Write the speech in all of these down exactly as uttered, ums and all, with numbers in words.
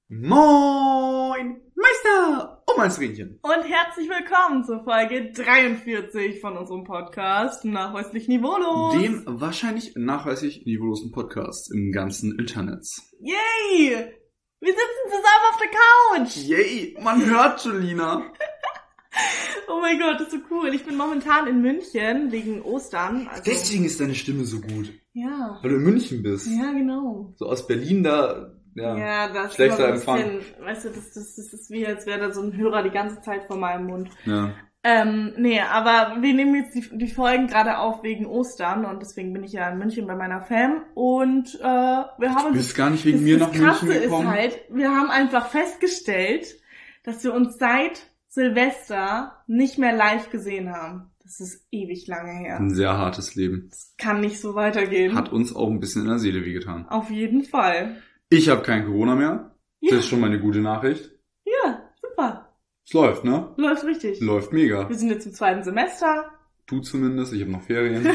Moin, Meister und Meisterchen. Und herzlich willkommen zur Folge dreiundvierzig von unserem Podcast Nachweislich Niveaulos. Dem wahrscheinlich nachweislich niveaulosen Podcast im ganzen Internet. Yay! Wir sitzen zusammen auf der Couch. Yay, man hört Julina. Oh mein Gott, das ist so cool. Ich bin momentan in München wegen Ostern. Also Deswegen ist deine Stimme so gut. Ja. Weil du in München bist. Ja, genau. So aus Berlin da, ja, ja das schlechter ist immer so ein Empfang. bisschen, weißt du, das, das, das ist wie, als wäre da so ein Hörer die ganze Zeit vor meinem Mund. Ja. Ähm, nee, aber wir nehmen jetzt die, die Folgen gerade auf wegen Ostern und deswegen bin ich ja in München bei meiner Fam und äh, wir haben uns... Du bist gar nicht wegen das, mir das nach München Krasse gekommen. ist halt, wir haben einfach festgestellt, dass wir uns seit Silvester nicht mehr live gesehen haben. Das ist ewig lange her. Ein sehr hartes Leben. Das kann nicht so weitergehen. Hat uns auch ein bisschen in der Seele wehgetan. Auf jeden Fall. Ich habe kein Corona mehr. Ja. Das ist schon mal eine gute Nachricht. Ja, super. Es läuft, ne? Läuft richtig. Läuft mega. Wir sind jetzt im zweiten Semester. Du zumindest, ich habe noch Ferien.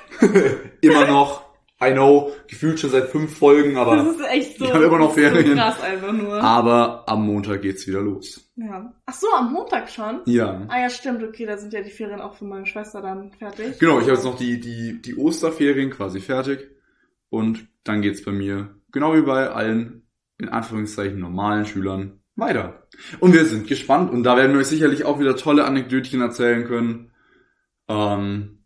Immer noch. I know, gefühlt schon seit fünf Folgen, aber Das ist echt so, ich habe immer noch das ist Ferien. so krass einfach nur. Aber am Montag geht's wieder los. Ja. Ach so, am Montag schon? Ja. Ah ja, stimmt, okay, da sind ja die Ferien auch für meine Schwester dann fertig. Genau, ich habe jetzt noch die, die, die Osterferien quasi fertig. Und dann geht's bei mir, genau wie bei allen, in Anführungszeichen, normalen Schülern, weiter. Und wir sind gespannt und da werden wir euch sicherlich auch wieder tolle Anekdötchen erzählen können. Ähm,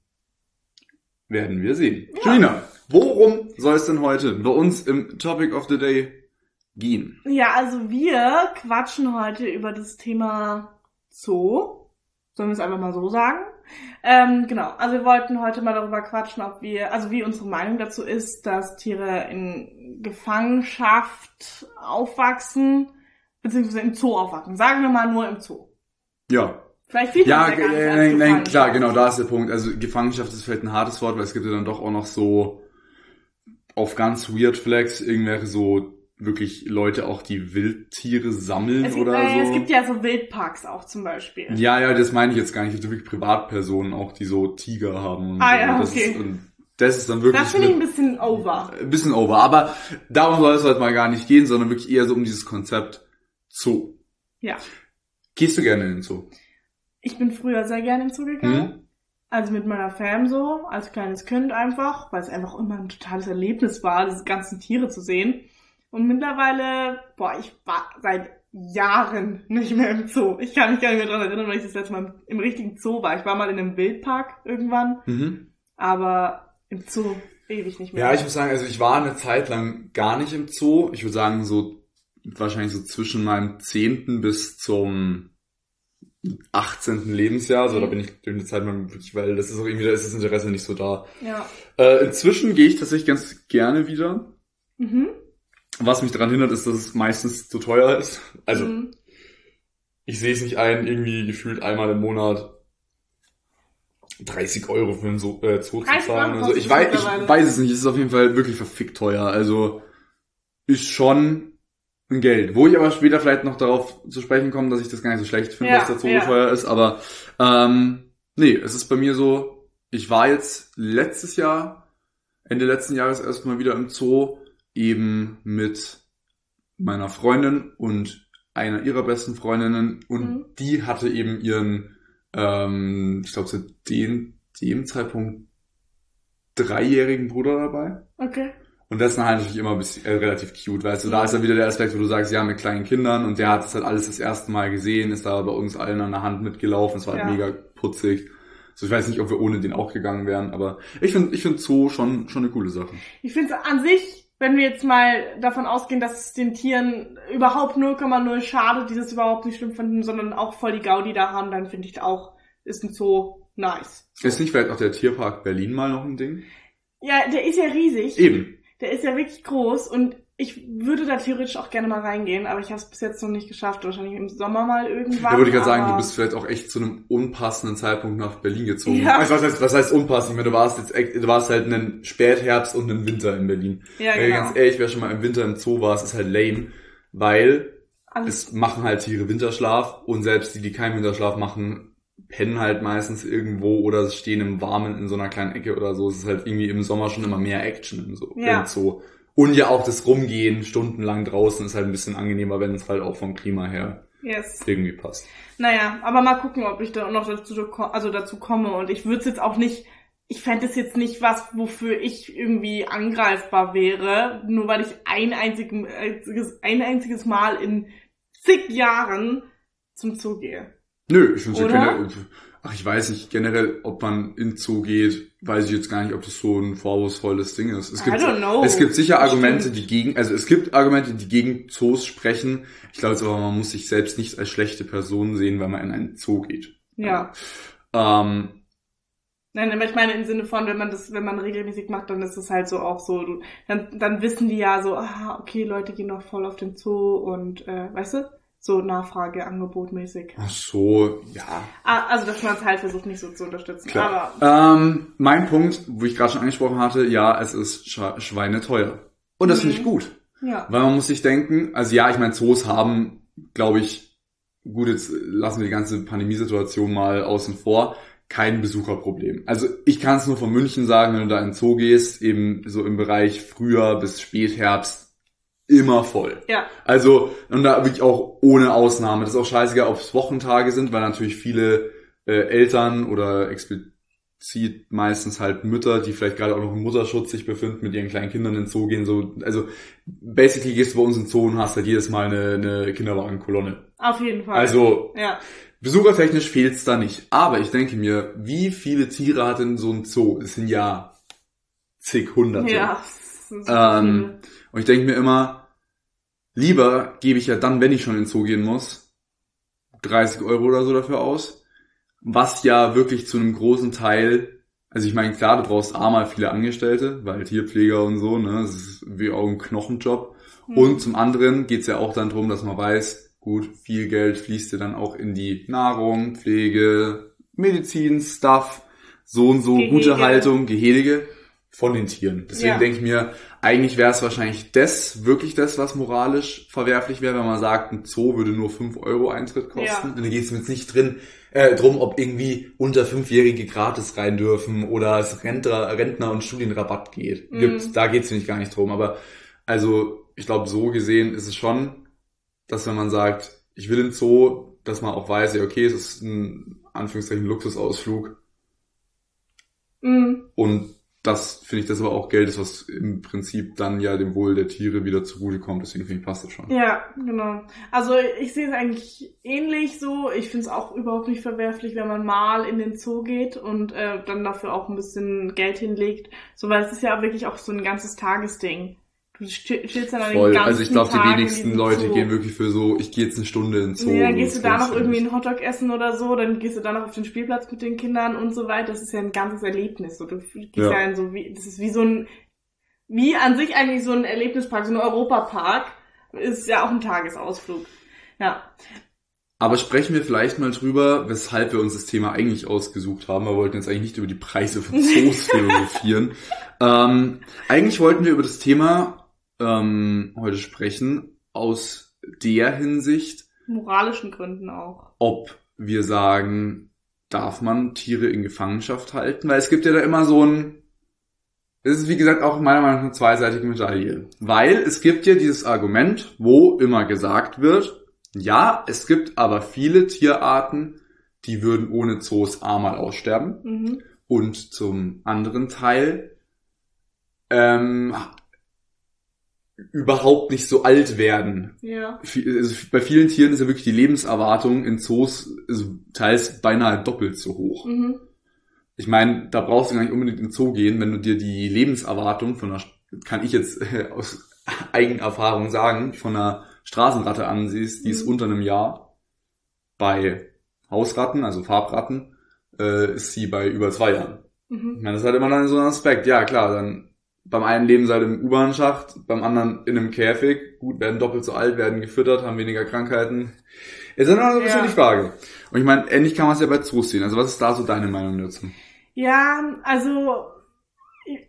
werden wir sehen. Ja. Julina, worum soll es denn heute bei uns im Topic of the Day gehen? Ja, also wir quatschen heute über das Thema Zoo. Sollen wir es einfach mal so sagen? Ähm, genau, also wir wollten heute mal darüber quatschen, ob wir, also wie unsere Meinung dazu ist, dass Tiere in Gefangenschaft aufwachsen, beziehungsweise im Zoo aufwachsen. Sagen wir mal nur im Zoo. Ja. Vielleicht sieht Ja, man ja gar nicht äh, als nein, nein, Gefangenschaft. klar, genau, da ist der Punkt. Also Gefangenschaft ist vielleicht ein hartes Wort, weil es gibt ja dann doch auch noch so auf ganz weird Flags irgendwelche so wirklich Leute auch, die Wildtiere sammeln Es gibt, oder äh, so. es gibt ja so Wildparks auch zum Beispiel. Ja, ja, das meine ich jetzt gar nicht. Es gibt wirklich Privatpersonen auch, die so Tiger haben. Und Ah so. ja, das okay. Ist, und das ist dann wirklich Das finde ich ein mit- bisschen over. ein bisschen over. Aber darum soll es heute mal gar nicht gehen, sondern wirklich eher so um dieses Konzept Zoo. Ja. Gehst du gerne in den Zoo? Ich bin früher sehr gerne im Zoo gegangen. Hm? Also mit meiner Fam so, als kleines Kind einfach, weil es einfach immer ein totales Erlebnis war, diese ganzen Tiere zu sehen. Und mittlerweile, boah, ich war seit Jahren nicht mehr im Zoo. Ich kann mich gar nicht mehr daran erinnern, weil ich das letzte Mal im richtigen Zoo war. Ich war mal in einem Wildpark irgendwann, Mhm. aber im Zoo ewig nicht mehr. Ja, ich muss sagen, also ich war eine Zeit lang gar nicht im Zoo. Ich würde sagen, so wahrscheinlich so zwischen meinem zehnten bis zum achtzehnten Lebensjahr. So, Mhm. da bin ich durch die Zeit mal wirklich, weil das ist auch irgendwie, da ist das Interesse nicht so da. Ja. Äh, inzwischen gehe ich tatsächlich ganz gerne wieder. Mhm. Was mich daran hindert, ist, dass es meistens zu teuer ist. Also, Mhm. ich sehe es nicht ein, irgendwie gefühlt einmal im Monat dreißig Euro für einen Zoo, äh, Zoo zu dreißig zahlen. Euro Also ich kostet weiß, es mittlerweile. ich weiß es nicht. Es ist auf jeden Fall wirklich verfickt teuer. Also ist schon ein Geld. Wo ich aber später vielleicht noch darauf zu sprechen komme, dass ich das gar nicht so schlecht finde, Ja, dass der Zoo ja. so teuer ist. Aber ähm, nee, es ist bei mir so, ich war jetzt letztes Jahr, Ende letzten Jahres erstmal wieder im Zoo, eben mit meiner Freundin und einer ihrer besten Freundinnen. Und Mhm. die hatte eben ihren, ähm, ich glaube zu dem, dem Zeitpunkt dreijährigen Bruder dabei. Okay. Und das ist dann halt natürlich immer ein bisschen, äh, relativ cute, weißt du, da Ja. ist dann wieder der Aspekt, wo du sagst, ja, mit kleinen Kindern und der hat das halt alles das erste Mal gesehen, ist da bei uns allen an der Hand mitgelaufen, es war halt Ja. mega putzig. So, ich weiß nicht, ob wir ohne den auch gegangen wären, aber ich finde, ich finde Zoo schon, schon eine coole Sache. Ich finde es an sich, wenn wir jetzt mal davon ausgehen, dass es den Tieren überhaupt null Komma null schadet, die das überhaupt nicht schlimm finden, sondern auch voll die Gaudi da haben, dann finde ich auch, ist ein Zoo nice. Ist nicht vielleicht auch der Tierpark Berlin mal noch ein Ding? Ja, der ist ja riesig. Eben. Der ist ja wirklich groß und ich würde da theoretisch auch gerne mal reingehen, aber ich habe es bis jetzt noch nicht geschafft. Wahrscheinlich im Sommer mal irgendwann. Da würde ich gerade sagen, aber- du bist vielleicht auch echt zu einem unpassenden Zeitpunkt nach Berlin gezogen. Ja. Also was heißt, was heißt unpassend? Ich meine, du warst jetzt echt, du warst halt einen Spätherbst und einen Winter in Berlin. Ja, Weil genau. ganz ehrlich, wer schon mal im Winter im Zoo war, es ist halt lame, weil Alles es machen halt Tiere Winterschlaf und selbst die, die keinen Winterschlaf machen, pennen halt meistens irgendwo oder stehen im Warmen in so einer kleinen Ecke oder so. Es ist halt irgendwie im Sommer schon immer mehr Action im Zoo. Ja. Im Zoo. Und ja auch das Rumgehen stundenlang draußen ist halt ein bisschen angenehmer, wenn es halt auch vom Klima her yes. irgendwie passt. Naja, aber mal gucken, ob ich da noch dazu, also dazu komme. Und ich würde es jetzt auch nicht, ich fände es jetzt nicht was, wofür ich irgendwie angreifbar wäre, nur weil ich ein einziges, ein einziges Mal in zig Jahren zum Zoo gehe. Nö, ich finde ja generell, ach, ich weiß nicht, generell, ob man in Zoo geht, weiß ich jetzt gar nicht, ob das so ein vorwurfsvolles Ding ist. Es gibt, I don't know. Es gibt sicher Argumente, Stimmt. die gegen, also es gibt Argumente, die gegen Zoos sprechen. Ich glaube aber, man muss sich selbst nicht als schlechte Person sehen, wenn man in einen Zoo geht. Ja. Ähm, Nein, aber ich meine im Sinne von, wenn man das, wenn man regelmäßig macht, dann ist es halt so auch so, du, dann, dann wissen die ja so, ah, okay, Leute gehen noch voll auf den Zoo und, äh, weißt du, so Nachfrage, Angebot mäßig. Ach so, ja. Ah, also, dass man es halt versucht, nicht so zu unterstützen. Klar. Aber Ähm, mein Punkt, wo ich gerade schon angesprochen hatte, ja, es ist sch- schweineteuer. Und das Mhm. finde ich gut. ja. Weil man muss sich denken, also ja, ich meine, Zoos haben, glaube ich, gut, jetzt lassen wir die ganze Pandemiesituation mal außen vor, kein Besucherproblem. Also ich kann es nur von München sagen, wenn du da in den Zoo gehst, eben so im Bereich Frühjahr bis Spätherbst, immer voll. Ja. Also, und da wirklich auch ohne Ausnahme. Das ist auch scheißegal, ob es Wochentage sind, weil natürlich viele äh, Eltern oder explizit meistens halt Mütter, die vielleicht gerade auch noch im Mutterschutz sich befinden, mit ihren kleinen Kindern in den Zoo gehen. So, also basically gehst du bei uns in den Zoo und hast halt jedes Mal eine, eine Kinderwagenkolonne. Auf jeden Fall. Also ja. besuchertechnisch fehlt's da nicht. Aber ich denke mir, wie viele Tiere hat denn so ein Zoo? Es sind ja zig Hunderte. Ja. das sind so Ähm, viele. und ich denke mir immer, lieber gebe ich ja dann, wenn ich schon in den Zoo gehen muss, dreißig Euro oder so dafür aus. Was ja wirklich zu einem großen Teil, also ich meine, klar, du brauchst A mal viele Angestellte, weil Tierpfleger und so, ne, das ist wie auch ein Knochenjob. Hm. Und zum anderen geht's ja auch dann drum, dass man weiß, gut, viel Geld fließt ja dann auch in die Nahrung, Pflege, Medizin, Stuff, so und so, Gehege. gute Haltung, Gehege von den Tieren. Deswegen Ja. denke ich mir, eigentlich wäre es wahrscheinlich das, wirklich das, was moralisch verwerflich wäre, wenn man sagt, ein Zoo würde nur fünf Euro Eintritt kosten. Ja. Und da geht es jetzt nicht drin, äh, drum, ob irgendwie unter Fünfjährige gratis rein dürfen oder es Rentner, Rentner und Studienrabatt geht. Mhm. Gibt, da geht es nicht gar nicht drum. Aber also, ich glaube, so gesehen ist es schon, dass wenn man sagt, ich will in den Zoo, dass man auch weiß, ja okay, es ist ein Anführungszeichen Luxusausflug. Mhm. Und das finde ich, das aber auch Geld ist, was im Prinzip dann ja dem Wohl der Tiere wieder zugutekommt. Deswegen finde ich, passt das schon. Ja, genau. Also ich sehe es eigentlich ähnlich so. Ich finde es auch überhaupt nicht verwerflich, wenn man mal in den Zoo geht und äh, dann dafür auch ein bisschen Geld hinlegt. So, weil es ist ja wirklich auch so ein ganzes Tagesding. Du chillst dann an den Voll. ganzen Also ich glaube, die Tag in wenigsten diesem Leute Zoo. gehen wirklich für so, ich gehe jetzt eine Stunde in den Zoo. Nee, dann und gehst du das da noch lohnt irgendwie sich einen Hotdog essen oder so, dann gehst du da noch auf den Spielplatz mit den Kindern und so weiter. Das ist ja ein ganzes Erlebnis. So, du gehst ja, Ja. in so wie, das ist wie so ein, wie an sich eigentlich so ein Erlebnispark, so ein Europapark, ist ja auch ein Tagesausflug. Ja. Aber sprechen wir vielleicht mal drüber, weshalb wir uns das Thema eigentlich ausgesucht haben. Wir wollten jetzt eigentlich nicht über die Preise von Zoos philosophieren. Ähm, eigentlich wollten wir über das Thema ähm, heute sprechen, aus der Hinsicht, Moralischen Gründen auch. ob wir sagen, darf man Tiere in Gefangenschaft halten? Weil es gibt ja da immer so ein, es ist wie gesagt auch meiner Meinung nach eine zweiseitige Medaille. Weil es gibt ja dieses Argument, wo immer gesagt wird, ja, es gibt aber viele Tierarten, die würden ohne Zoos A mal aussterben. Mhm. Und zum anderen Teil ähm, überhaupt nicht so alt werden. Ja. Also bei vielen Tieren ist ja wirklich die Lebenserwartung in Zoos also teils beinahe doppelt so hoch. Mhm. Ich meine, da brauchst du gar nicht unbedingt in den Zoo gehen, wenn du dir die Lebenserwartung von einer, kann ich jetzt äh, aus Eigenerfahrung sagen, von einer Straßenratte ansiehst, die ist Mhm. unter einem Jahr. Bei Hausratten, also Farbratten, äh, ist sie bei über zwei Jahren. Mhm. Ich meine, das ist halt immer dann so ein Aspekt. Ja, klar, dann beim einen leben sie halt im U-Bahn-Schacht, beim anderen in einem Käfig. Gut, werden doppelt so alt, werden gefüttert, haben weniger Krankheiten. Ist dann immer so ein bisschen Ja. die Frage. Und ich meine, ähnlich kann man es ja bei Zoos sehen. Also was ist da so deine Meinung dazu? Ja, also ich,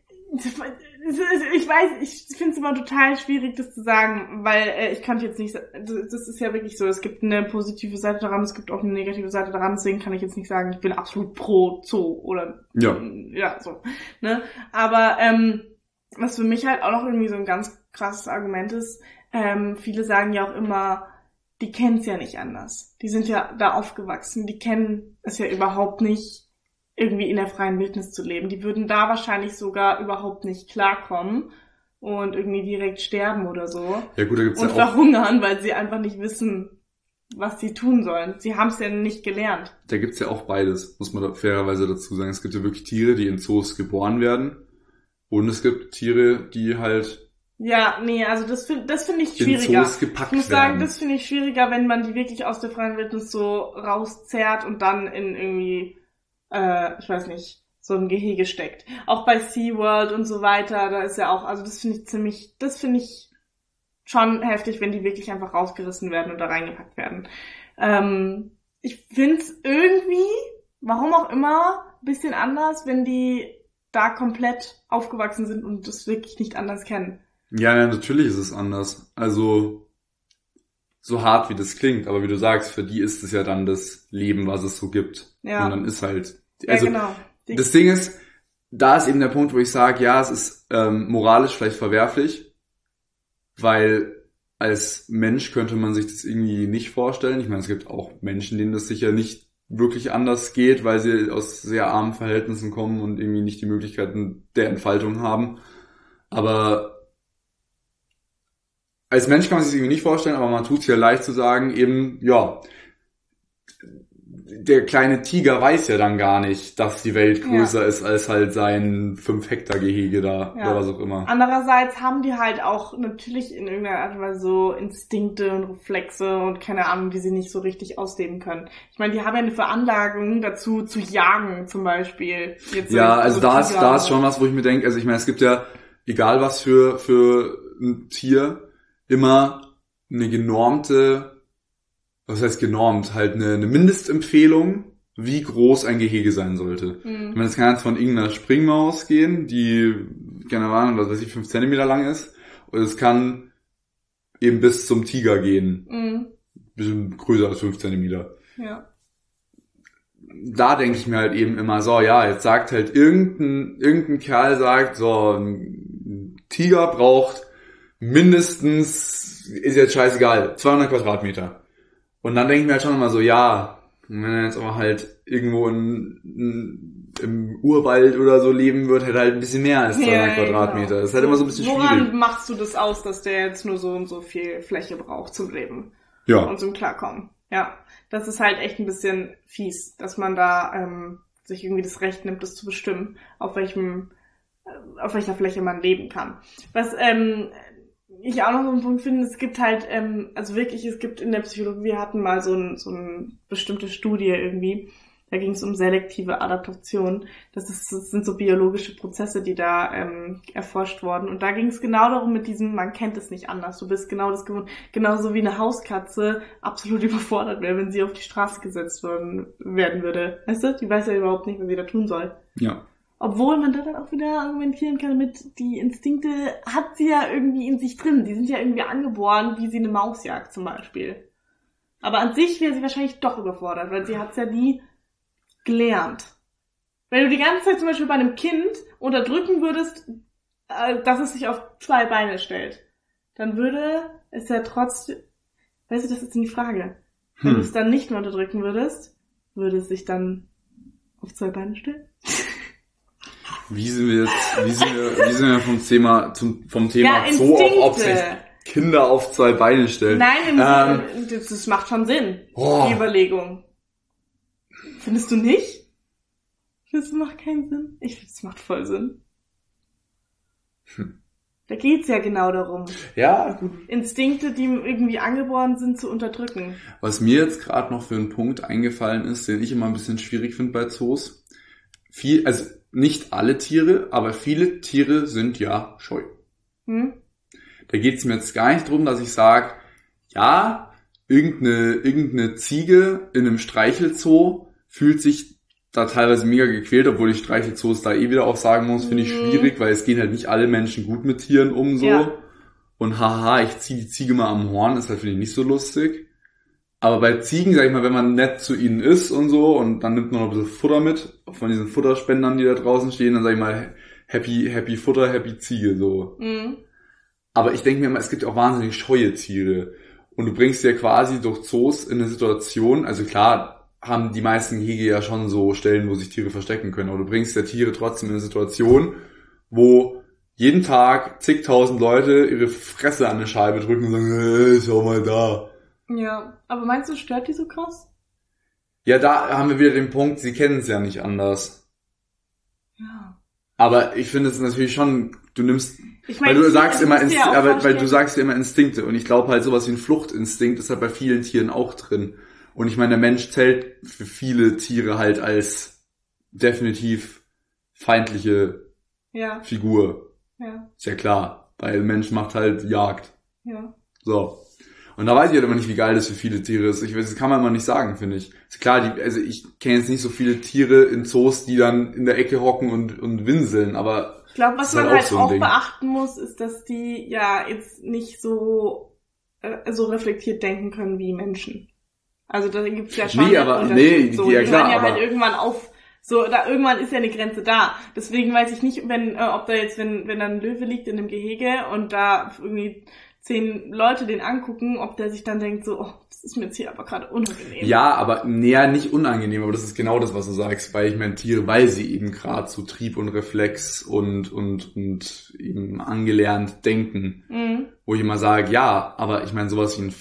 ich weiß, ich finde es immer total schwierig, das zu sagen, weil äh, ich kann jetzt nicht, das ist ja wirklich so, es gibt eine positive Seite daran, es gibt auch eine negative Seite daran, deswegen kann ich jetzt nicht sagen, ich bin absolut pro Zoo oder Ja. ja, so, ne, aber ähm, was für mich halt auch noch irgendwie so ein ganz krasses Argument ist, ähm, viele sagen ja auch immer, die kennen es ja nicht anders. Die sind ja da aufgewachsen, die kennen es ja überhaupt nicht, irgendwie in der freien Wildnis zu leben. Die würden da wahrscheinlich sogar überhaupt nicht klarkommen und irgendwie direkt sterben oder so. Ja gut, da gibt's und ja auch verhungern, weil sie einfach nicht wissen, was sie tun sollen. Sie haben es ja nicht gelernt. Da gibt's ja auch beides, muss man da fairerweise dazu sagen. Es gibt ja wirklich Tiere, die in Zoos geboren werden. Und es gibt Tiere, die halt Ja, nee, also das finde das finde ich in schwieriger. Zoos gepackt Ich muss sagen, werden. das finde ich schwieriger, wenn man die wirklich aus der freien Wildnis so rauszerrt und dann in irgendwie, äh, ich weiß nicht, so ein Gehege steckt. Auch bei SeaWorld und so weiter, da ist ja auch, also das finde ich ziemlich, das finde ich schon heftig, wenn die wirklich einfach rausgerissen werden und da reingepackt werden. Ähm, ich find's irgendwie, warum auch immer, ein bisschen anders, wenn die da komplett aufgewachsen sind und das wirklich nicht anders kennen. Ja, ja, natürlich ist es anders. Also, so hart wie das klingt, aber wie du sagst, für die ist es ja dann das Leben, was es so gibt. Ja. Und dann ist halt, also, ja, genau. Die, das Ding ist, da ist eben der Punkt, wo ich sage, ja, es ist ähm, moralisch vielleicht verwerflich, weil als Mensch könnte man sich das irgendwie nicht vorstellen. Ich meine, es gibt auch Menschen, denen das sicher nicht wirklich anders geht, weil sie aus sehr armen Verhältnissen kommen und irgendwie nicht die Möglichkeiten der Entfaltung haben. Aber als Mensch kann man sich das irgendwie nicht vorstellen, aber man tut es ja leicht zu sagen, eben, ja, der kleine Tiger weiß ja dann gar nicht, dass die Welt größer ja. ist als halt sein fünf Hektar Gehege da ja. oder was auch immer. Andererseits haben die halt auch natürlich in irgendeiner Art und Weise so Instinkte und Reflexe und keine Ahnung, die sie nicht so richtig ausleben können. Ich meine, die haben ja eine Veranlagung dazu zu jagen zum Beispiel. Jetzt ja, so, also so da ist, da ist schon was, wo ich mir denke, also ich meine, es gibt ja, egal was für, für ein Tier, immer eine genormte, was heißt genormt, halt eine, eine Mindestempfehlung, wie groß ein Gehege sein sollte. Mhm. Ich meine, es kann jetzt von irgendeiner Springmaus gehen, die, keine Ahnung, was weiß ich, fünf Zentimeter lang ist. Und es kann eben bis zum Tiger gehen. Mhm. Bisschen größer als fünf Zentimeter. Ja. Da denke ich mir halt eben immer so, ja, jetzt sagt halt irgendein, irgendein Kerl sagt, so, ein Tiger braucht mindestens, ist jetzt scheißegal, zweihundert Quadratmeter. Und dann denke ich mir halt schon immer so, ja, wenn er jetzt aber halt irgendwo in, in, im Urwald oder so leben wird, hätte er halt ein bisschen mehr als zweihundert ja, Quadratmeter. Genau. Das ist halt immer so ein bisschen Woran schwierig. Woran machst du das aus, dass der jetzt nur so und so viel Fläche braucht zum Leben? Ja. Und zum Klarkommen. Ja, das ist halt echt ein bisschen fies, dass man da ähm, sich irgendwie das Recht nimmt, das zu bestimmen, auf welchem, äh, auf welcher Fläche man leben kann. Was ähm, ich auch noch so einen Punkt finde, es gibt halt, ähm, also wirklich, es gibt in der Psychologie, wir hatten mal so, ein, so eine bestimmte Studie irgendwie, da ging es um selektive Adaptation. Das, ist, das sind so biologische Prozesse, die da ähm, erforscht wurden. Und da ging es genau darum mit diesem, man kennt es nicht anders. Du bist genau das gewohnt, genauso wie eine Hauskatze absolut überfordert wäre, wenn sie auf die Straße gesetzt worden, werden würde. Weißt du, die weiß ja überhaupt nicht, was sie da tun soll. Ja. Obwohl man da dann auch wieder argumentieren kann mit, die Instinkte hat sie ja irgendwie in sich drin. Die sind ja irgendwie angeboren, wie sie eine Maus jagt zum Beispiel. Aber an sich wäre sie wahrscheinlich doch überfordert, weil sie hat es ja nie gelernt. Wenn du die ganze Zeit zum Beispiel bei einem Kind unterdrücken würdest, äh, dass es sich auf zwei Beine stellt, dann würde es ja trotzdem, weißt du, das ist die Frage. Wenn hm. du es dann nicht mehr unterdrücken würdest, würde es sich dann auf zwei Beine stellen? Wie sind wir jetzt, wie sind wir, wie sind wir vom Thema, zum, vom Thema ja, so auf, ob sich Kinder auf zwei Beine stellen? Nein, ähm, das, das macht schon Sinn, oh. die Überlegung. Findest du nicht? Das macht keinen Sinn. Ich finde, es macht voll Sinn. Hm. Da geht's ja genau darum. Ja, gut. Instinkte, die irgendwie angeboren sind, zu unterdrücken. Was mir jetzt gerade noch für einen Punkt eingefallen ist, den ich immer ein bisschen schwierig finde bei Zoos. Viel, also nicht alle Tiere, aber viele Tiere sind ja scheu. Hm? Da geht's mir jetzt gar nicht drum, dass ich sage, ja, irgendeine, irgendeine Ziege in einem Streichelzoo fühlt sich da teilweise mega gequält, obwohl ich Streichelzoos da eh wieder auch sagen muss, finde ich schwierig, weil es gehen halt nicht alle Menschen gut mit Tieren um so. Ja. Und haha, ich ziehe die Ziege mal am Horn, ist halt finde ich nicht so lustig. Aber bei Ziegen, sag ich mal, wenn man nett zu ihnen ist und so und dann nimmt man noch ein bisschen Futter mit, von diesen Futterspendern, die da draußen stehen, dann sag ich mal, happy, happy Futter, happy Ziege, so. Mhm. Aber ich denke mir immer, es gibt auch wahnsinnig scheue Tiere. Und du bringst ja quasi durch Zoos in eine Situation, also klar haben die meisten Gehege ja schon so Stellen, wo sich Tiere verstecken können, aber du bringst ja Tiere trotzdem in eine Situation, wo jeden Tag zigtausend Leute ihre Fresse an eine Scheibe drücken und sagen, hey, schau mal da. Ja, aber meinst du, stört die so krass? Ja, da haben wir wieder den Punkt, sie kennen es ja nicht anders. Ja. Aber ich finde es natürlich schon, du nimmst, Ich mein, weil du ich- sagst ich immer, muss dir Inst- auch aber, weil vorstellen- du sagst ja immer Instinkte und ich glaube halt sowas wie ein Fluchtinstinkt ist halt bei vielen Tieren auch drin. Und ich meine, der Mensch zählt für viele Tiere halt als definitiv feindliche Ja, Figur. ja, Ist ja klar, weil der Mensch macht halt Jagd. ja. So. Und da weiß ich halt immer nicht, wie geil das für viele Tiere ist. Ich weiß, das kann man immer nicht sagen, finde ich. Ist klar, die, also ich kenne jetzt nicht so viele Tiere in Zoos, die dann in der Ecke hocken und, und winseln, aber Ich glaube, was Das ist man halt auch halt so ein auch Ding. beachten muss, ist, dass die ja jetzt nicht so äh, so reflektiert denken können wie Menschen. Also da gibt's ja schon Nee, einen aber- Unterschied. nee, so, ja die klar, hören ja aber- halt irgendwann auf. So, da irgendwann ist ja eine Grenze da. Deswegen weiß ich nicht, wenn äh, ob da jetzt, wenn wenn da ein Löwe liegt in einem Gehege und da irgendwie zehn Leute den angucken, ob der sich dann denkt so, oh, das ist mir jetzt hier aber gerade unangenehm. ja, aber näher nicht unangenehm, aber das ist genau das, was du sagst, weil ich meine Tiere, weil sie eben gerade so Trieb und Reflex und und und eben angelernt denken, Mhm. wo ich immer sage, ja, aber ich meine sowas wie ein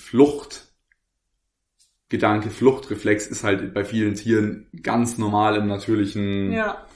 Fluchtgedanke, Fluchtreflex ist halt bei vielen Tieren ganz normal im natürlichen. Ja.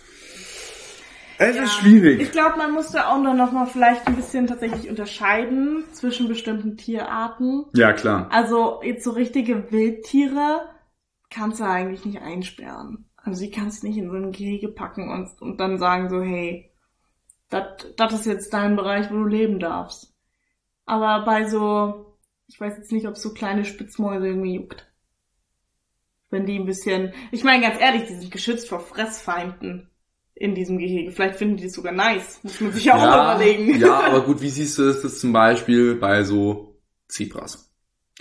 Es Ja. ist schwierig. Ich glaube, man muss da auch noch mal vielleicht ein bisschen tatsächlich unterscheiden zwischen bestimmten Tierarten. Ja, klar. Also jetzt so richtige Wildtiere kannst du eigentlich nicht einsperren. Also die kannst du nicht in so ein Gehege packen und, und dann sagen so, hey, das ist jetzt dein Bereich, wo du leben darfst. Aber bei so, ich weiß jetzt nicht, ob so kleine Spitzmäuse irgendwie juckt. Wenn die ein bisschen, ich meine ganz ehrlich, die sind geschützt vor Fressfeinden in diesem Gehege. Vielleicht finden die das sogar nice. Muss man sich ja auch mal überlegen. Ja, aber gut, wie siehst du das jetzt zum Beispiel bei so Zebras?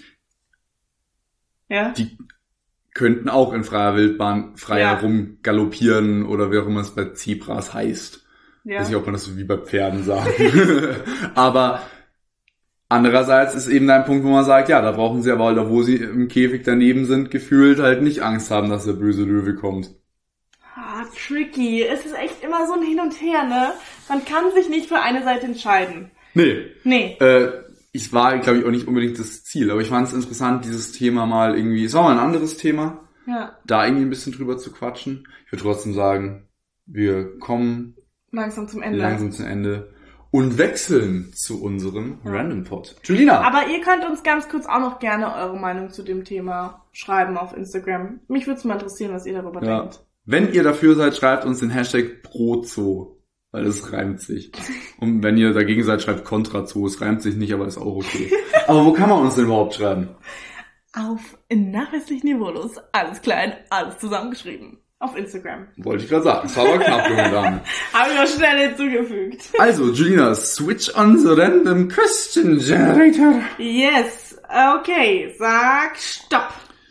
Ja? Die könnten auch in freier Wildbahn frei Ja. herumgaloppieren oder wie auch immer es bei Zebras heißt. Ja. Weiß nicht, ob man das so wie bei Pferden sagt. Aber andererseits ist eben ein Punkt, wo man sagt, ja, da brauchen sie aber halt, da wo sie im Käfig daneben sind, gefühlt halt nicht Angst haben, dass der böse Löwe kommt. Ah, tricky. Es ist echt immer so ein Hin und Her, ne? Man kann sich nicht für eine Seite entscheiden. Nee. Nee. Äh, ich war, glaube ich, auch nicht unbedingt das Ziel, aber ich fand es interessant, dieses Thema mal irgendwie, es war mal ein anderes Thema, Ja. da irgendwie ein bisschen drüber zu quatschen. Ich würde trotzdem sagen, wir kommen Langsam zum Ende. langsam zum Ende und wechseln zu unserem Random Pod. Julina! Aber ihr könnt uns ganz kurz auch noch gerne eure Meinung zu dem Thema schreiben auf Instagram. Mich würde es mal interessieren, was ihr darüber Ja. denkt. Wenn ihr dafür seid, schreibt uns den Hashtag ProZoo, weil das reimt sich. Und wenn ihr dagegen seid, schreibt KontraZoo. Es reimt sich nicht, aber ist auch okay. Aber wo kann man uns denn überhaupt schreiben? Auf nachweislich niveaulos. Alles klein, alles zusammengeschrieben. Auf Instagram. Wollte ich gerade sagen. Das war aber knapp, junge Dame. Habe ich auch schnell hinzugefügt. Also, Julina, switch on the random question generator. Yes. Okay. Sag Stopp.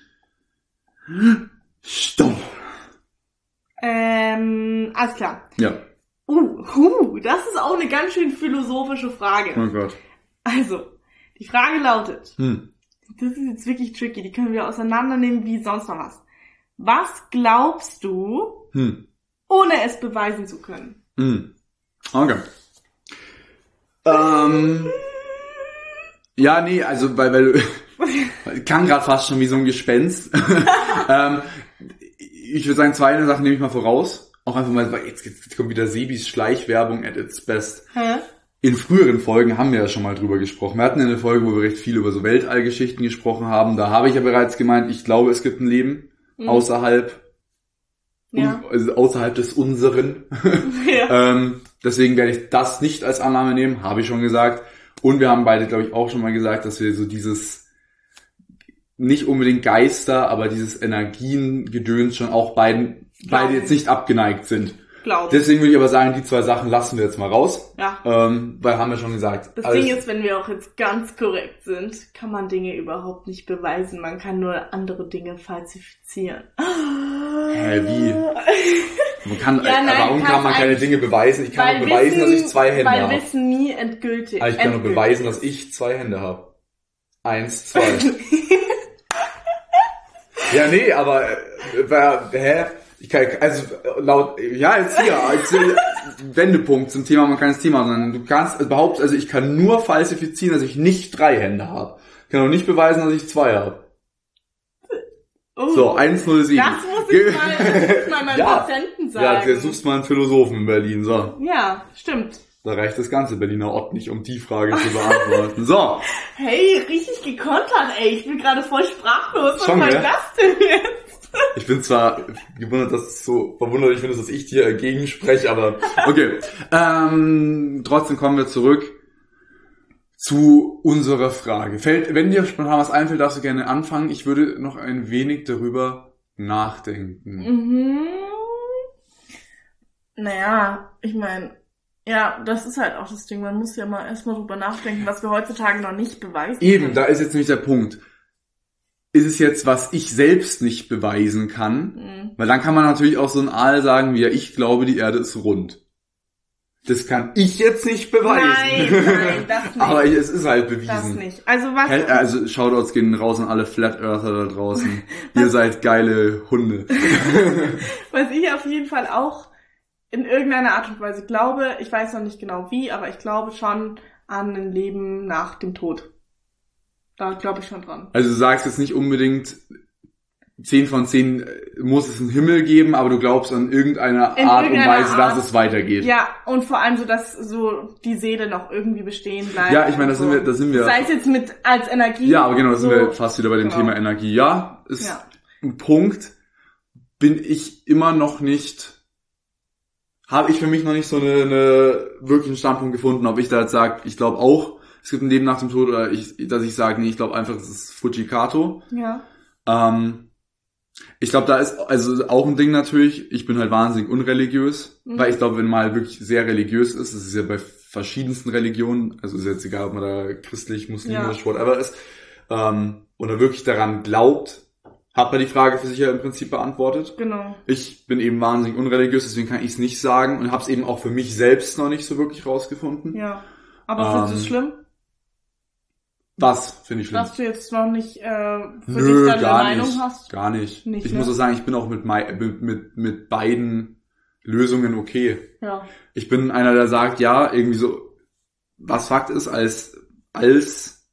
Stopp. Ähm, alles klar. Ja. Uh, uh, das ist auch eine ganz schön philosophische Frage. Oh Gott. Also, die Frage lautet, Hm. das ist jetzt wirklich tricky, die können wir auseinandernehmen wie sonst noch was. Was glaubst du, Hm. ohne es beweisen zu können? Hm. Okay. Ähm. Ja, nee, also, weil, weil kann gerade fast schon wie so ein Gespenst. ähm, ich würde sagen, zwei Sachen nehme ich mal voraus. Auch einfach mal, weil jetzt, jetzt kommt wieder Sebis Schleichwerbung at its best. Hä? In früheren Folgen haben wir ja schon mal drüber gesprochen. Wir hatten ja eine Folge, wo wir recht viel über so Weltallgeschichten gesprochen haben. Da habe ich ja bereits gemeint, ich glaube, es gibt ein Leben Mhm. außerhalb, Ja. un- also außerhalb des unseren. Ja. ähm, deswegen werde ich das nicht als Annahme nehmen, habe ich schon gesagt. Und wir haben beide, glaube ich, auch schon mal gesagt, dass wir so dieses, nicht unbedingt Geister, aber dieses Energiengedöns schon auch beiden, beide jetzt nicht abgeneigt sind. Glaub. Deswegen würde ich aber sagen, die zwei Sachen lassen wir jetzt mal raus. Ja. Ähm, weil haben wir schon gesagt. Das alles- Ding ist, wenn wir auch jetzt ganz korrekt sind, kann man Dinge überhaupt nicht beweisen. Man kann nur andere Dinge falsifizieren. Hä, wie? Man kann, Ja, nein, warum kann man keine Dinge beweisen? Ich kann weil nur beweisen, Wissen, dass ich zwei Hände weil habe. Wissen nie endgültig. Aber ich kann nur endgültig beweisen, ist. dass ich zwei Hände habe. Eins, zwei. Ja, nee, aber äh, wer- hä? Ich kann, also laut, ja, jetzt hier, als Wendepunkt zum Thema, man kann das Thema, sondern du kannst also behaupten, also ich kann nur falsifizieren, dass ich nicht drei Hände habe. Ich kann auch nicht beweisen, dass ich zwei habe. Oh, So, eins null sieben. das muss ich mal, das muss ich mal meinen Ja. Patienten Ja, sagen. jetzt suchst mal einen Philosophen in Berlin, so. Ja, stimmt. Da reicht das ganze Berliner Ort nicht, um die Frage zu beantworten. So. Hey, richtig gekontert, ey. Ich bin gerade voll sprachlos. Was Schon, soll ja? das denn jetzt? Ich bin zwar gewundert, dass es so verwunderlich findest, dass ich dir dagegen spreche, aber okay. Ähm, trotzdem kommen wir zurück zu unserer Frage. Fällt, wenn dir spontan was einfällt, darfst du gerne anfangen. Ich würde noch ein wenig darüber nachdenken. Mhm. Naja, ich meine, ja, das ist halt auch das Ding. Man muss ja mal erstmal drüber nachdenken, was wir heutzutage noch nicht beweisen Eben, können. da ist jetzt nämlich der Punkt. Ist es jetzt, was ich selbst nicht beweisen kann? Mhm. Weil dann kann man natürlich auch so ein Aal sagen, wie ja, ich glaube, die Erde ist rund. Das kann ich jetzt nicht beweisen. Nein, nein, das nicht. Aber es ist halt bewiesen. Das nicht. Also was... Hä- Also Shoutouts gehen raus an alle Flat Earther da draußen. Ihr seid geile Hunde. Was ich auf jeden Fall auch in irgendeiner Art und Weise glaube, ich weiß noch nicht genau wie, aber ich glaube schon an ein Leben nach dem Tod. Da glaube ich schon dran. Also du sagst jetzt nicht unbedingt, zehn von zehn muss es einen Himmel geben, aber du glaubst an irgendeine In Art und irgendeiner Weise, Art. dass es weitergeht. Ja, und vor allem so, dass so die Seele noch irgendwie bestehen bleibt. Ja, ich meine, da und sind so. wir, da sind wir. Sei es jetzt mit als Energie. Ja, aber genau, da sind so. wir fast wieder bei dem Genau. Thema Energie. Ja, ist Ja. ein Punkt, bin ich immer noch nicht, habe ich für mich noch nicht so eine, eine wirklichen Standpunkt gefunden, ob ich da jetzt sage, ich glaube auch, es gibt ein Leben nach dem Tod, oder ich, dass ich sage, nee, ich glaube einfach, es ist Fujikato. Ja. Ähm, ich glaube, da ist also auch ein Ding natürlich, ich bin halt wahnsinnig unreligiös, Mhm. weil ich glaube, wenn man halt wirklich sehr religiös ist, das ist ja bei verschiedensten Religionen, also ist jetzt egal, ob man da christlich, muslimisch, Ja. whatever ist, ähm, und er wirklich daran glaubt, hat man die Frage für sich ja im Prinzip beantwortet. Genau. Ich bin eben wahnsinnig unreligiös, deswegen kann ich es nicht sagen und habe es eben auch für mich selbst noch nicht so wirklich rausgefunden. Ja. Aber findest du Ähm, es schlimm, Was finde ich schlimm? dass du jetzt noch nicht äh, für Nö, dich deine gar Meinung nicht, hast? gar nicht. Nicht, ich ne? muss auch sagen, ich bin auch mit, mei- mit, mit, mit beiden Lösungen okay. Ja. Ich bin einer, der sagt, ja, irgendwie so, was Fakt ist, als, als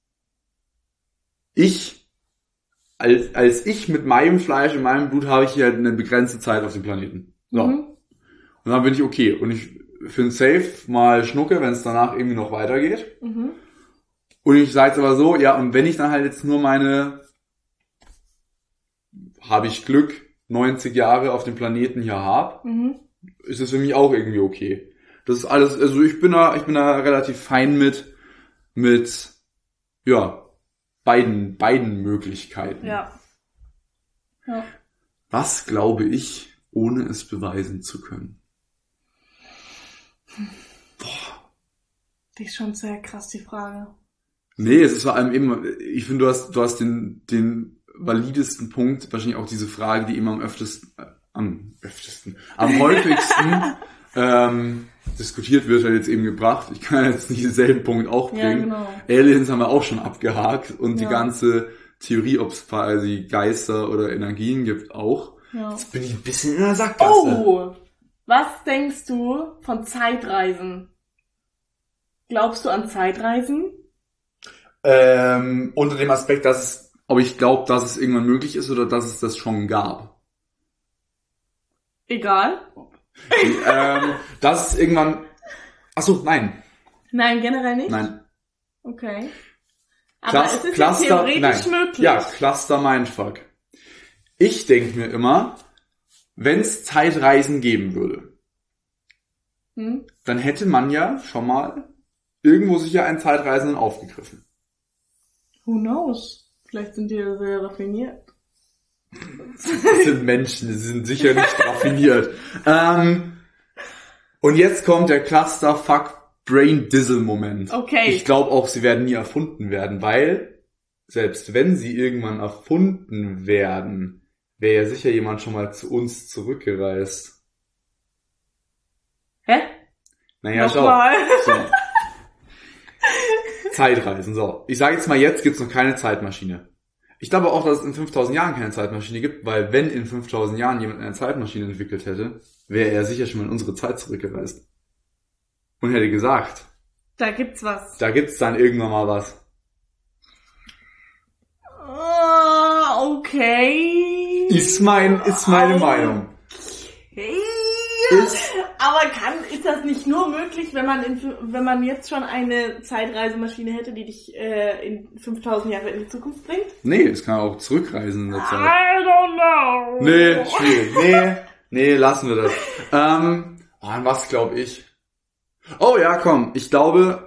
ich, als, als ich mit meinem Fleisch und meinem Blut habe ich hier halt eine begrenzte Zeit auf dem Planeten. So. Mhm. Und dann bin ich okay. Und ich finde safe mal Schnucke, wenn es danach irgendwie noch weitergeht. Mhm. Und ich sage jetzt aber so, ja, und wenn ich dann halt jetzt nur meine, habe ich Glück, neunzig Jahre auf dem Planeten hier hab, Mhm. ist es für mich auch irgendwie okay. Das ist alles, also ich bin da, ich bin da relativ fein mit, mit, ja, beiden, beiden Möglichkeiten. Ja. Ja. Was glaube ich, ohne es beweisen zu können? Die ist schon sehr krass, die Frage. Nee, es ist vor allem eben, ich finde, du hast, du hast den, den validesten Punkt, wahrscheinlich auch diese Frage, die immer am öftesten, äh, am öftesten, am häufigsten ähm, diskutiert wird, halt jetzt eben gebracht. Ich kann jetzt nicht denselben Punkt auch Ja, bringen. genau. Aliens haben wir auch schon abgehakt und die Ja. ganze Theorie, ob es quasi Geister oder Energien gibt, auch. Ja. Jetzt bin ich ein bisschen in der Sackgasse. Oh! Was denkst du von Zeitreisen? Glaubst du an Zeitreisen? Ähm, unter dem Aspekt, dass es, ob ich glaube, dass es irgendwann möglich ist oder dass es das schon gab. Egal. ähm, dass es irgendwann... Achso, nein. Nein, generell nicht? Nein. Okay. Aber Clus- es ist Cluster, ja theoretisch nein. möglich. Ja, Cluster Mindfuck. Ich denke mir immer, wenn es Zeitreisen geben würde, Hm? dann hätte man ja schon mal irgendwo sicher einen Zeitreisenden aufgegriffen. Who knows? Vielleicht sind die ja sehr raffiniert. Das sind Menschen, die sind sicher nicht raffiniert. Ähm, und jetzt kommt der Clusterfuck Brain Dizzle Moment. Okay. Ich glaube auch, sie werden nie erfunden werden, weil selbst wenn sie irgendwann erfunden werden, wäre ja sicher jemand schon mal zu uns zurückgereist. Hä? Naja, schau. Nochmal. So. Zeitreisen, so. Ich sage jetzt mal, jetzt gibt's noch keine Zeitmaschine. Ich glaube auch, dass es in fünftausend Jahren keine Zeitmaschine gibt, weil wenn in fünftausend Jahren jemand eine Zeitmaschine entwickelt hätte, wäre er sicher schon mal in unsere Zeit zurückgereist. Und hätte gesagt, Da gibt's was. da gibt's dann irgendwann mal was. Ah, okay. Ist mein, ist meine Meinung. Okay. Ist, Aber kann, ist das nicht nur möglich, wenn man in, wenn man jetzt schon eine Zeitreisemaschine hätte, die dich äh, in fünftausend Jahre in die Zukunft bringt? nee, es kann auch zurückreisen in der Zeit. I don't know. Nee, schwierig. Nee, nee, lassen wir das. Ähm, oh, an was glaube ich? Oh ja, komm, ich glaube...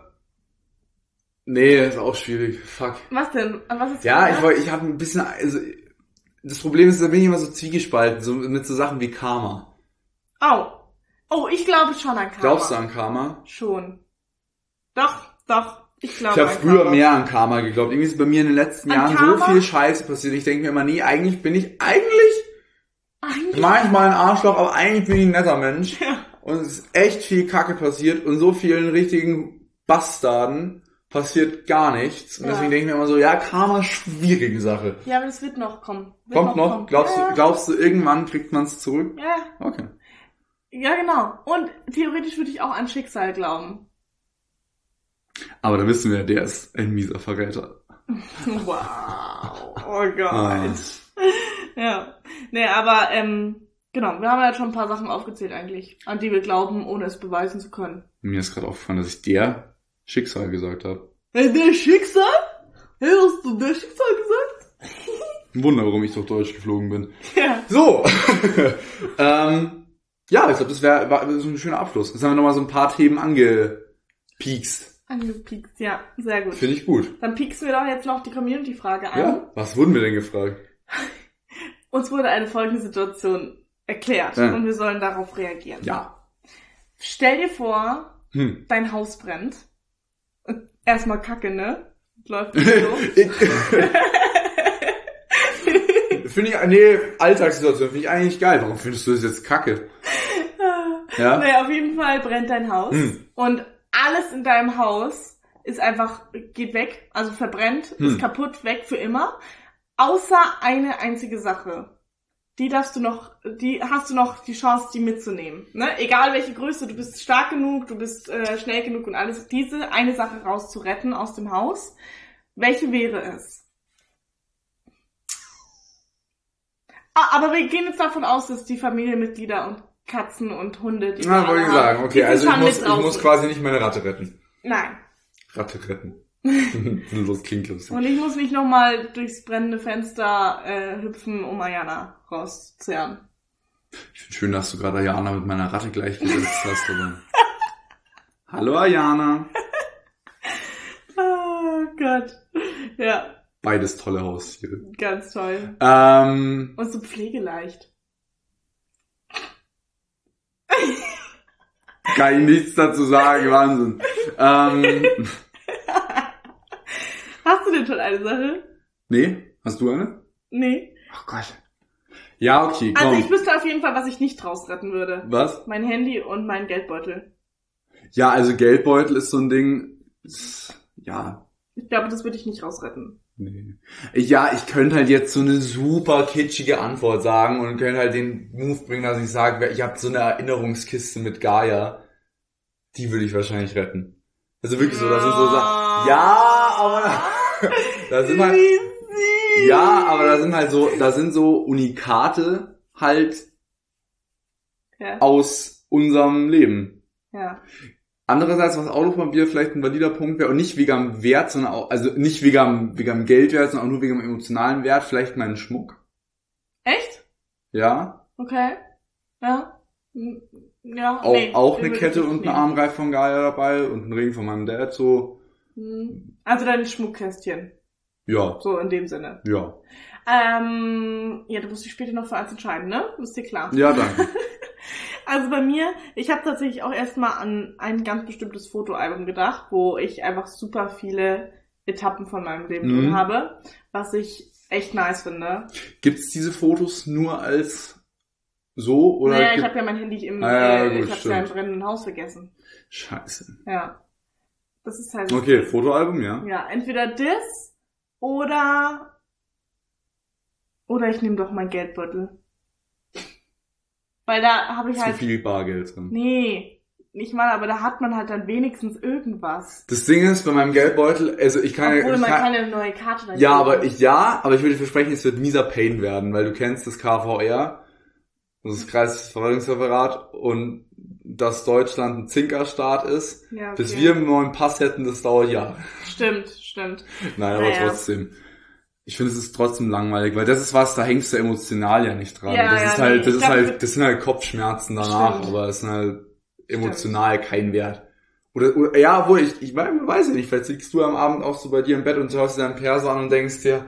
Nee, ist auch schwierig. Fuck. Was denn? An was ist Ja, das? ich wollte, ich habe ein bisschen... Also, das Problem ist, da bin ich immer so zwiegespalten, so mit so Sachen wie Karma. Oh. Oh, ich glaube schon an Karma. Glaubst du an Karma? Schon. Doch, doch. Ich glaube Ich habe an früher Karma. mehr an Karma geglaubt. Irgendwie ist bei mir in den letzten An Jahren Karma? so viel Scheiße passiert. Ich denke mir immer, nee, eigentlich bin ich... Eigentlich... Eigentlich. Manchmal ein Arschloch, aber eigentlich bin ich ein netter Mensch. Ja. Und es ist echt viel Kacke passiert und so vielen richtigen Bastarden passiert gar nichts. Und Ja. deswegen denke ich mir immer so, ja, Karma, schwierige Sache. Ja, aber das wird noch kommen. Wird Kommt noch? kommen. Glaubst, ja. du, glaubst du, irgendwann kriegt man es zurück? Ja. Okay. Ja, genau. Und theoretisch würde ich auch an Schicksal glauben. Aber da wissen wir, der ist ein mieser Verräter. Wow. Oh Gott. Ah. Ja. Nee, aber, ähm, genau, wir haben ja schon ein paar Sachen aufgezählt eigentlich, an die wir glauben, ohne es beweisen zu können. Mir ist gerade aufgefallen, dass ich der Schicksal gesagt habe. Hey, der Schicksal? Hey, hast du der Schicksal gesagt? Ein Wunder, warum ich durch Deutsch geflogen bin. Ja. So. ähm, ja, ich glaube, das wäre war so ein schöner Abschluss. Jetzt haben wir nochmal so ein paar Themen angepiekst. Angepiekst, ja, sehr gut. Finde ich gut. Dann pieksen wir doch jetzt noch die Community-Frage an. Ja? Was wurden wir denn gefragt? Uns wurde eine folgende Situation erklärt Ja. und wir sollen darauf reagieren. Ja. Stell dir vor, Hm. dein Haus brennt. Und erstmal Kacke, ne? Läuft nicht so. Finde ich, nee, Alltagssituation finde ich eigentlich geil. Warum findest du das jetzt kacke? Ja? Nee, auf jeden Fall brennt dein Haus. Hm. Und alles in deinem Haus ist einfach, geht weg, also verbrennt, Hm. ist kaputt, weg für immer. Außer eine einzige Sache. Die darfst du noch, die hast du noch die Chance, die mitzunehmen. Ne? Egal welche Größe, du bist stark genug, du bist äh, schnell genug und alles, diese eine Sache rauszuretten aus dem Haus. Welche wäre es? Ah, aber wir gehen jetzt davon aus, dass die Familienmitglieder und Katzen und Hunde, die wir Na, alle wollte ich haben, sagen. die Okay, sind also ich schon muss, mit ich muss draußen. quasi nicht meine Ratte retten. Nein. Ratte retten. Das klingt lustig. Und ich muss nicht nochmal durchs brennende Fenster äh, hüpfen, um Ayana rauszuzerren. Ich finde schön, dass du gerade Ayana mit meiner Ratte gleichgesetzt hast. Aber... Hallo Ayana. Oh Gott. Ja, Beides tolle Haustiere. ganz toll. Ähm, Und so pflegeleicht. kann ich nichts dazu sagen, Wahnsinn. Ähm, Hast du denn schon eine Sache? nee, hast du eine? Nee. Ach Gott. Ja, okay, komm. Also ich wüsste auf jeden Fall, was ich nicht rausretten würde. Was? Mein Handy und mein Geldbeutel. Ja, also Geldbeutel ist so ein Ding. Ja, Ich glaube, das würde ich nicht rausretten. nee. Ja, ich könnte halt jetzt so eine super kitschige Antwort sagen und könnte halt den Move bringen, dass ich sage, ich habe so eine Erinnerungskiste mit Gaia. Die würde ich wahrscheinlich retten. Also wirklich so, das sind so Sachen. Ja, aber da sind halt, Wie süß. ja, aber da sind halt so, da sind so Unikate halt Ja, aus unserem Leben. ja. Andererseits, was auch noch mal wieder vielleicht ein valider Punkt wäre, und nicht wegen am Wert, sondern auch, also nicht wegen am, wegen am Geldwert, sondern auch nur wegen am emotionalen Wert, vielleicht meinen Schmuck. Echt? Ja. Okay. Ja. Hm, Ja, Auch, nee, auch den eine würde Kette ich nicht und eine nehmen. Armreif von Gaia dabei und ein Ring von meinem Dad, so. Hm. Also dein Schmuckkästchen. Ja. So in dem Sinne. Ja. Ähm, ja, du musst dich später noch für eins entscheiden, ne? Ist dir klar. Ja, danke. Also bei mir, ich habe tatsächlich auch erstmal an ein ganz bestimmtes Fotoalbum gedacht, wo ich einfach super viele Etappen von meinem Leben Mhm. drin habe, was ich echt nice finde. Gibt's diese Fotos nur als so oder? Naja, ich gibt... habe ja mein Handy im, ah, ja, äh, gut, ich hab's ja im brennenden Haus vergessen. Scheiße. Ja. Das ist halt... Okay, Fotoalbum, ja. Ja, entweder das oder... Oder ich nehme doch mein Geldbeutel. Weil da habe ich Zu halt... viel Bargeld drin. Nee, nicht mal, aber da hat man halt dann wenigstens irgendwas. Das Ding ist, bei meinem Geldbeutel, also ich kann Obwohl, ich man kann, kann ja eine neue Karte dann ja, geben. aber ich, ja, aber ich würde dir versprechen, es wird mieser Pain werden, weil du kennst das K V R, das ist das Kreisverwaltungsreferat, und dass Deutschland ein Zinkerstaat ist. Ja, okay. Bis wir einen neuen Pass hätten, das dauert Jahre. Stimmt, stimmt. Nein, aber naja. trotzdem. Ich finde, es ist trotzdem langweilig, weil das ist was, da hängst du emotional ja nicht dran. Ja, das ja, ist halt, nee, das ich ist glaub, halt, das sind halt Kopfschmerzen danach, Stimmt. aber es sind halt emotional kein Wert. Oder, oder ja, obwohl ich, ich weiß ja nicht, vielleicht liegst du am Abend auch so bei dir im Bett und hörst dir deinen Perso an und denkst dir,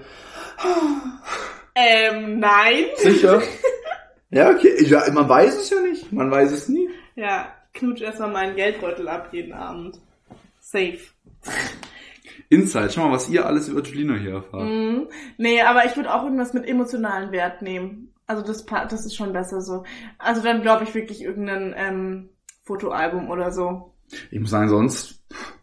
Ähm, nein. sicher? Ja, okay, ja, man weiß es ja nicht, man weiß es nie. Ja, knutsch erstmal meinen Geldbeutel ab jeden Abend. Safe. Inside, schau mal, was ihr alles über Julina hier erfahrt. Mhm. Nee, aber ich würde auch irgendwas mit emotionalen Wert nehmen. Also das, das ist schon besser so. Also dann glaube ich wirklich irgendein ähm, Fotoalbum oder so. Ich muss sagen, sonst,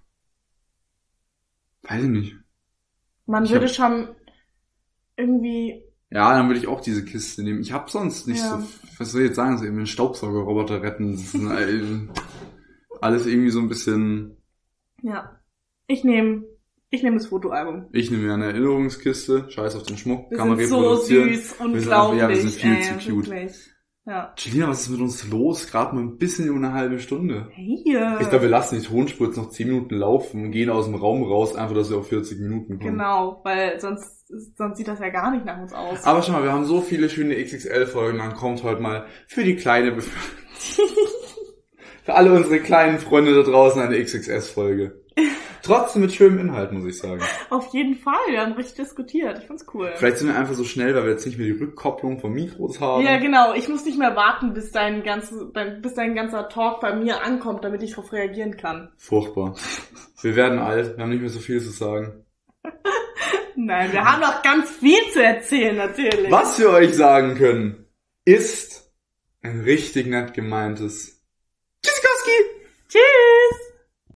weiß ich nicht. Man Ich würde hab- schon irgendwie... Ja, dann würde ich auch diese Kiste nehmen. Ich habe sonst nicht Ja. so, was soll ich jetzt sagen, so eben einen Staubsaugerroboter retten. Das ist ein- alles irgendwie so ein bisschen, Ja. Ich nehme ich nehme das Fotoalbum. ich nehme mir eine Erinnerungskiste, scheiß auf den Schmuck, Wir kann man sind so reproduzieren. süß, Wir sind einfach- unglaublich. ja, wir sind viel ey, zu cute. Wirklich. Ja. Julina, was ist mit uns los? Gerade mal ein bisschen über eine halbe Stunde. Hey. Ich glaube, wir lassen die Tonspur jetzt noch zehn Minuten laufen und gehen aus dem Raum raus, einfach, dass wir auf vierzig Minuten kommen. Genau, weil sonst, sonst sieht das ja gar nicht nach uns aus. Aber schau mal, wir haben so viele schöne X X L-Folgen, dann kommt heute mal für die kleine Bevölkerung, für alle unsere kleinen Freunde da draußen eine X X S-Folge. Trotzdem mit schönem Inhalt, muss ich sagen. Auf jeden Fall, wir haben richtig diskutiert. Ich find's cool. Vielleicht sind wir einfach so schnell, weil wir jetzt nicht mehr die Rückkopplung von Mikros haben. Ja, genau. Ich muss nicht mehr warten, bis dein ganzes, bis dein ganzer Talk bei mir ankommt, damit ich darauf reagieren kann. Furchtbar. Wir werden alt, wir haben nicht mehr so viel zu sagen. Nein, wir haben noch ganz viel zu erzählen, natürlich. Was wir euch sagen können, ist ein richtig nett gemeintes Tschüssikowski! Tschüss!